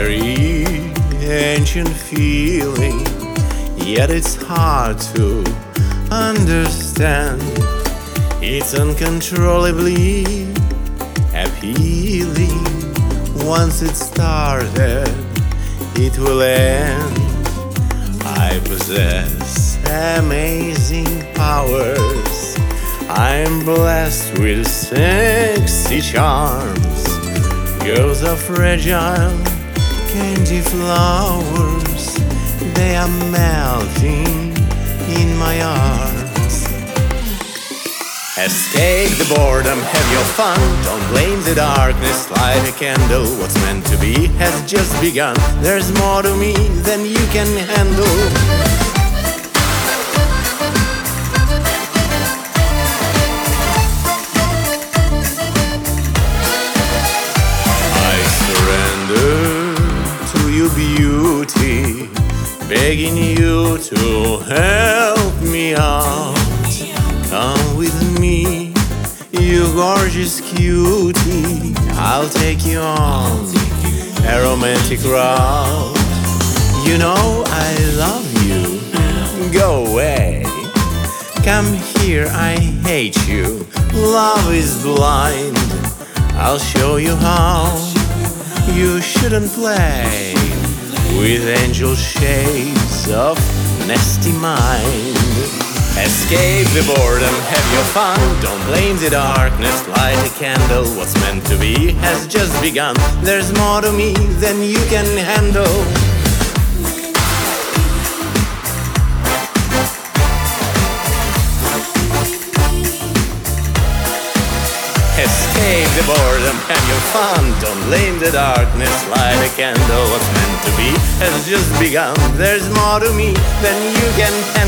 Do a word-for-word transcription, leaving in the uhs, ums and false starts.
very ancient feeling, yet it's hard to understand. It's uncontrollably appealing. Once it started, it will end. I possess amazing powers. I'm blessed with sexy charms. Girls are fragile candy flowers. They are melting in my arms. Escape the boredom, have your fun. Don't blame the darkness, light a candle. What's meant to be has just begun. There's more to me than you can handle. I surrender to your beauty, begging you to help me out. Come with me, you gorgeous cutie. I'll take you on a romantic route. You know I love you, go away. Come here, I hate you. Love is blind, I'll show you how. You shouldn't play with angel shades of nasty mind. Escape the boredom, have your fun. Don't blame the darkness, light a candle. What's meant to be has just begun. There's more to me than you can handle. Escape the boredom, have your fun. Don't blame the darkness, light a candle. What's meant to be has just begun. There's more to me than you can handle.